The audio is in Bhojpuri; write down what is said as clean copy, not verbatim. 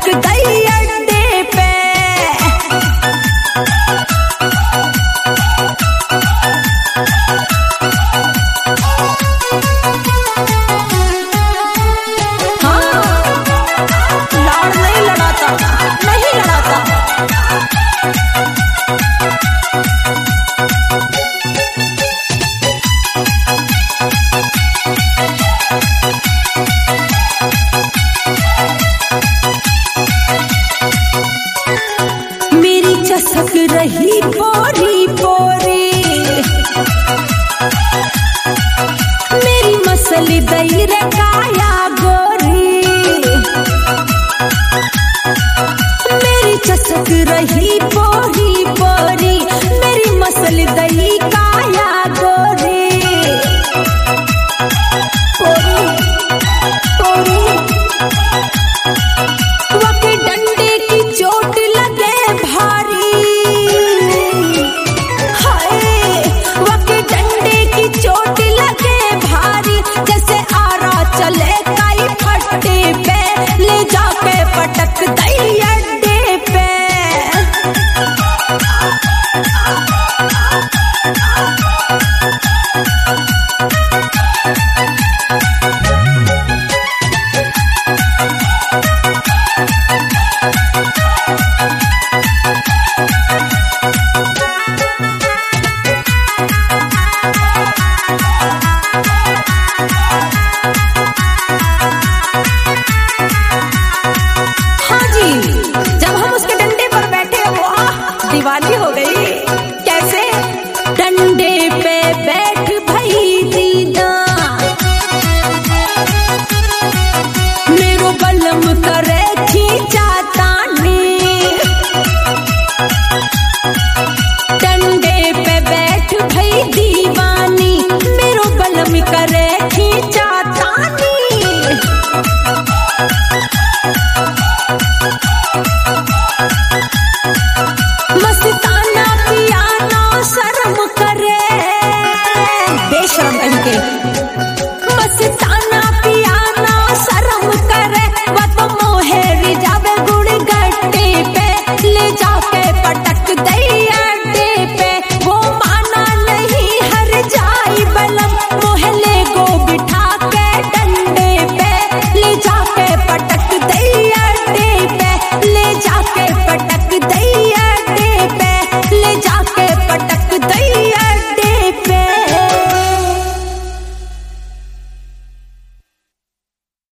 पटक गई अड्डे पे। मेरी चसक रही पोरी पोरी, मेरी मसली दई रे काया गोरी। मेरी चसक रही पोरी पोरी, मेरी मसली दई काया गोरी। पोरी पोरी वके डंडे की चोट लगे भारी, हाय वके डंडे की चोट लगे भारी। जैसे आरा चले काई फट्टे पे, ले जाके पटक दई अड्डे पे। दीवानी हो गई कैसे, डंडे पे बैठ भई दीदा, मेरो बलम करे खींचा तानी। डंडे पे बैठ भई दीवानी, मेरो बलम करे खींचा तानी। मस्ताना पियाना शर्म करे, बेशर्म कहीं के। मस्ताना पियाना शर्म करे, वत मोहे रिजावे गुड़ गट्टे पे, ले जाके पटक दई अड्डे पे। वो माना नहीं हर जाई बलम, मोहे ले गो बिठा के डंडे पे, ले जाके पटक दई अड्डे पे, ले जाके पटक